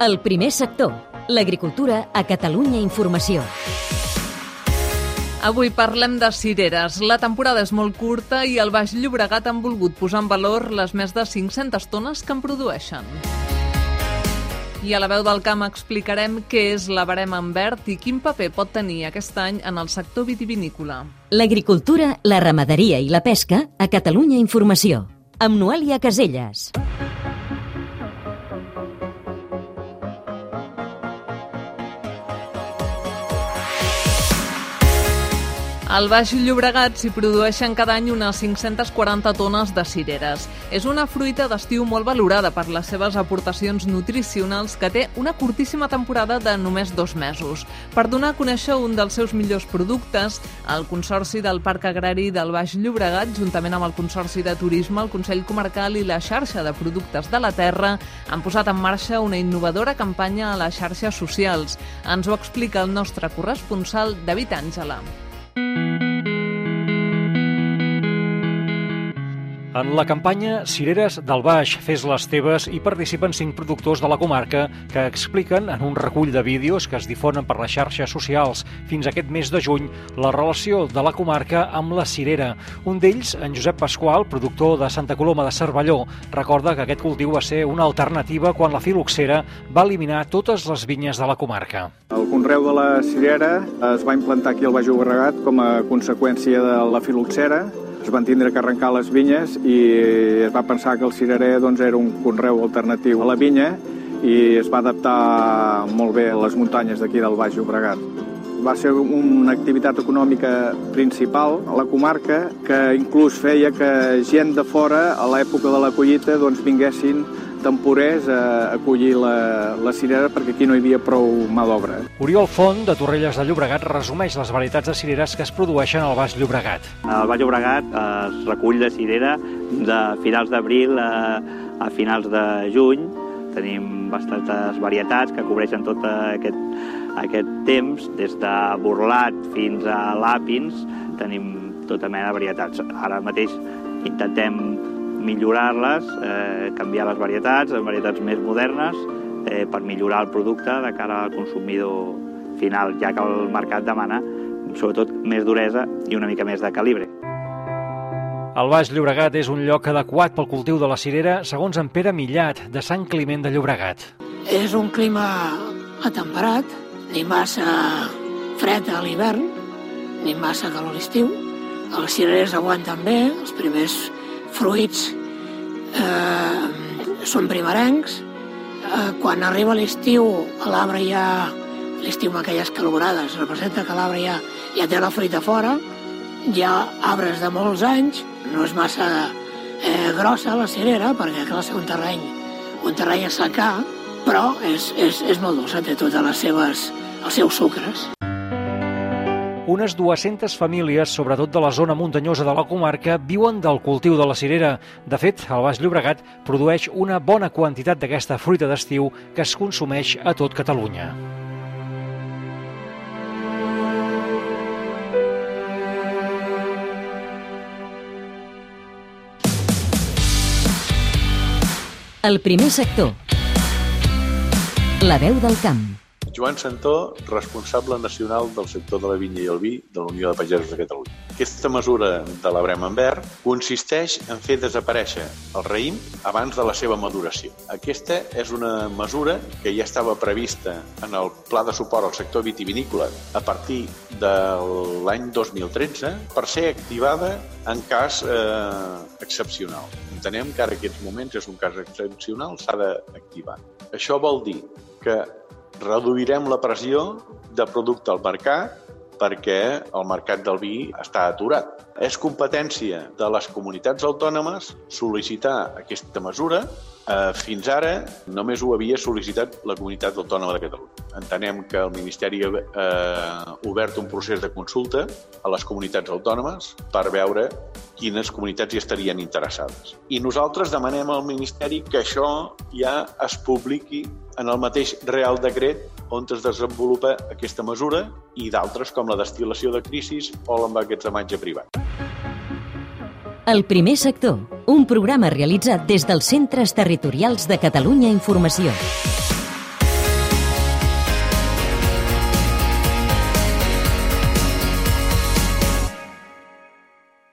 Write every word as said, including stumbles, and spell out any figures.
El primer sector, l'agricultura a Catalunya Informació. Avui parlem de cireres. La temporada és molt curta i al Baix Llobregat han volgut posar en valor les més de cinc-centes tones que en produeixen. I a la veu del camp explicarem què és la verema en verd i quin paper pot tenir aquest any en el sector vitivinícola. L'agricultura, la ramaderia i la pesca a Catalunya Informació. Amb Noelia Caselles. Al Baix Llobregat s'hi produeixen cada any unes cinc-centes quaranta tones de cireres. És una fruita d'estiu molt valorada per les seves aportacions nutricionals que té una curtíssima temporada de només dos mesos. Per donar a conèixer un dels seus millors productes, el Consorci del Parc Agrari del Baix Llobregat, juntament amb el Consorci de Turisme, el Consell Comarcal i la xarxa de productes de la terra, han posat en marxa una innovadora campanya a les xarxes socials. Ens ho explica el nostre corresponsal, David Àngela. En la campanya Cireres del Baix, fes les teves, hi participen cinc productors de la comarca que expliquen en un recull de vídeos que es difonen per les xarxes socials fins aquest mes de juny la relació de la comarca amb la cirera. Un d'ells, en Josep Pasqual, productor de Santa Coloma de Cervelló, recorda que aquest cultiu va ser una alternativa quan la filoxera va eliminar totes les vinyes de la comarca. El conreu de la cirera es va implantar aquí al Baix Llobregat com a conseqüència de la filoxera. Es van tindre que arrencar les vinyes i es va pensar que el cirerer doncs, era un conreu alternatiu a la vinya i es va adaptar molt bé a les muntanyes d'aquí del Baix Llobregat. Va ser una activitat econòmica principal a la comarca que inclús feia que gent de fora a l'època de la collita doncs, vinguessin temporers a acollir la, la cirera perquè aquí no hi havia prou mà d'obra. Oriol Font, de Torrelles de Llobregat, resumeix les varietats de cireres que es produeixen al Baix Llobregat. Al Baix Llobregat es recull de cirera de finals d'abril a, a finals de juny. Tenim bastantes varietats que cobreixen tot aquest, aquest temps, des de burlat fins a làpins, tenim tota mena de varietats. Ara mateix intentem millorar-les, eh, canviar les varietats, en varietats més modernes, eh, per millorar el producte de cara al consumidor final, ja que el mercat demana sobretot més duresa i una mica més de calibre. El Baix Llobregat és un lloc adequat pel cultiu de la cirera, segons en Pere Millat, de Sant Climent de Llobregat. És un clima atemperat, ni massa fred a l'hivern, ni massa calor a l'estiu. Els cirerers aguanten bé, els primers fruits eh, són primerencs. Eh, quan arriba l'estiu, l'arbre ja, l'estiu amb aquelles calorades, representa que l'arbre ja, ja té la fruita fora, hi ha arbres de molts anys, no és massa eh, grossa la cirera, perquè cal ser un terreny, un terreny a secar, però és, és, és molt dolça, té totes les seves, els seus sucres. Unes dues-centes famílies, sobretot de la zona muntanyosa de la comarca, viuen del cultiu de la cirera. De fet, el Baix Llobregat produeix una bona quantitat d'aquesta fruita d'estiu que es consumeix a tot Catalunya. El primer sector. La veu del camp. Joan Santó, responsable nacional del sector de la vinya i el vi de la Unió de Pagesos de Catalunya. Aquesta mesura de la verema en verd consisteix en fer desaparèixer el raïm abans de la seva maduració. Aquesta és una mesura que ja estava prevista en el Pla de Suport al Sector Vitivinícola a partir de l'any dos mil tretze per ser activada en cas eh, excepcional. Entenem que ara en aquests moments és un cas excepcional, s'ha d'activar. Això vol dir que reduirem la pressió de producte al mercat perquè el mercat del vi està aturat. És competència de les comunitats autònomes sol·licitar aquesta mesura. Eh, fins ara només ho havia sol·licitat la Comunitat Autònoma de Catalunya. Entenem que el Ministeri ha eh, obert un procés de consulta a les comunitats autònomes per veure quines comunitats hi estarien interessades. I nosaltres demanem al Ministeri que això ja es publiqui en el mateix Real Decret on es desenvolupa aquesta mesura i d'altres com la destil·lació de crisis o l'emmagatzematge privat. El primer sector, un programa realitzat des dels Centres Territorials de Catalunya Informació.